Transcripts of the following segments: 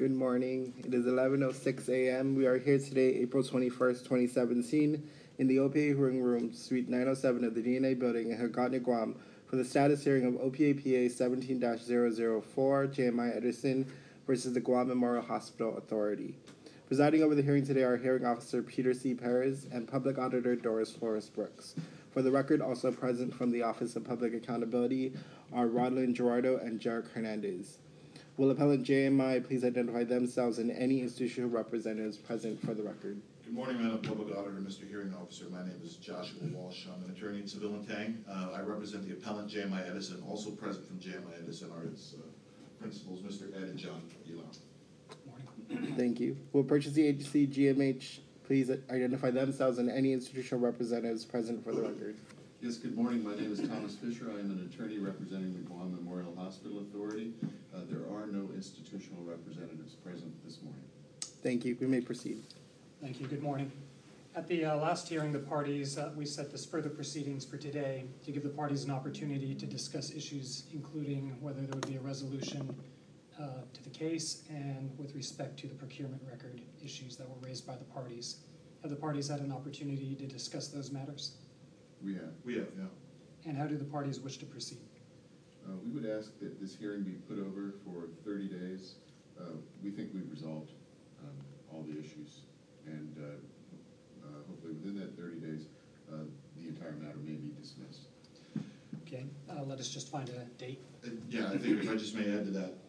Good morning. It is 11:06 a.m. We are here today, April 21st, 2017, in the OPA hearing room, Suite 907 of the DNA building in Hagåtña, Guam, for the status hearing of OPAPA 17-004, JMI Edison versus the Guam Memorial Hospital Authority. Presiding over the hearing today are Hearing Officer Peter C. Perez and Public Auditor Doris Flores Brooks. For the record, also present from the Office of Public Accountability are Rodlin Gerardo and Jarek Hernandez. Will Appellant JMI please identify themselves and any institutional representatives present for the record? Good morning, Madam Public Auditor, Mr. Hearing Officer. My name is Joshua Walsh. I'm an attorney in Seville and Tang. I represent the appellant JMI Edison. Also present from JMI Edison are its principals, Mr. Ed and John Elon. Good morning. Thank you. Will Purchasing Agency GMH please identify themselves and any institutional representatives present for the record? Yes, good morning. My name is Thomas Fisher. I am an attorney representing the Guam Memorial Hospital Authority. There are no institutional representatives present this morning. Thank you. We may proceed. Thank you. Good morning. At the last hearing, the parties, we set this further proceedings for today to give the parties an opportunity to discuss issues, including whether there would be a resolution to the case and with respect to the procurement record issues that were raised by the parties. Have the parties had an opportunity to discuss those matters? We have. Yeah. And how do the parties wish to proceed? We would ask that this hearing be put over for 30 days. We think we've resolved all the issues, and hopefully within that 30 days, the entire matter may be dismissed. Okay, let us just find a date. Yeah, I think if I just may add to that.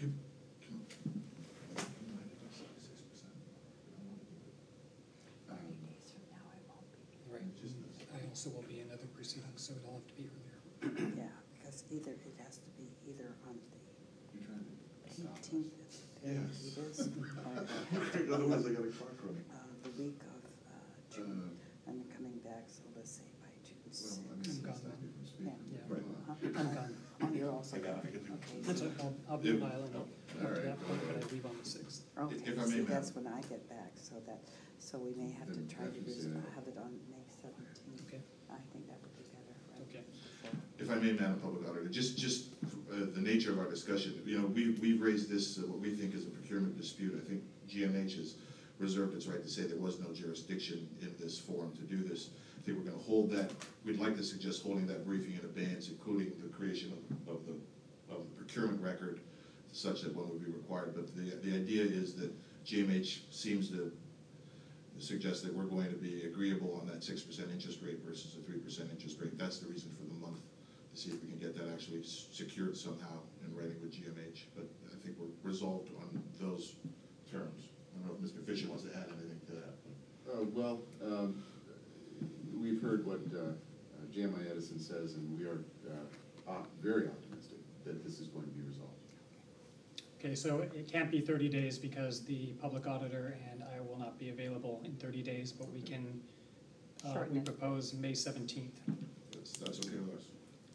30 days from now, I won't be. Right. I also will be in other proceedings, so it'll have to be earlier. Yeah, because either it has to be either on You're trying to the stop 18th, Yes. it is, or Otherwise, I got a clock running. the week of June, and they're coming back, so let's say by June 6th. Well, I mean, I'm gone. stop you from speaking. Yeah. Right. I'm gone. Oh, you're also I gone. can do it. Okay. That's okay. I'll be in Ireland up All to right, that point, go but ahead. I leave on the 6th. Okay, If I may, see, ma'am. that's when I get back, so we may have to Then try to have to say that. have it on May 17th. Okay. I think that would be better. rather Okay. than before. If I may, Madam Public Auditor, just the nature of our discussion. We've raised this, what we think is a procurement dispute. I think GMH has reserved its right to say there was no jurisdiction in this forum to do this. I think we're going to hold that. We'd like to suggest holding that briefing in abeyance, including the creation of the procurement record, such that one would be required. But the idea is that GMH seems to suggest that we're going to be agreeable on that 6% interest rate versus a 3% interest rate. That's the reason for the month, to see if we can get that actually secured somehow in writing with GMH. But I think we're resolved on those terms. I don't know if Mr. Fisher wants to add anything to that. We've heard what JMI Edison says, and we are very optimistic that this is going to be resolved. Okay, so it can't be 30 days because the public auditor and I will not be available in 30 days, but we can, Shorten we it. propose May 17th. That's okay with us.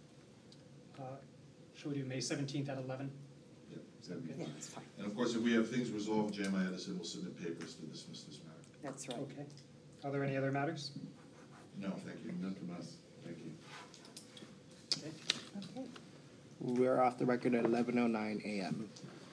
Should we do May 17th at 11? Yeah. That'd be Yeah, fine. that's fine. And of course, if we have things resolved, JMI Edison will submit papers to dismiss this matter. That's right. Okay. Are there any other matters? No, thank you. None from us. Thank you. Okay. Okay. We're off the record at 11:09 a.m.